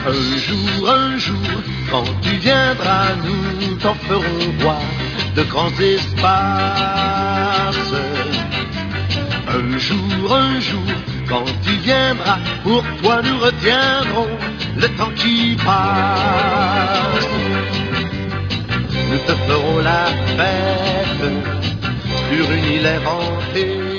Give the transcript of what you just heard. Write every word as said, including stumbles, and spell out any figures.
Un jour, un jour, quand tu viendras, nous t'en ferons voir de grands espaces. Un jour, un jour, quand tu viendras, pour toi nous retiendrons le temps qui passe. Nous te ferons la fête sur une île inventée.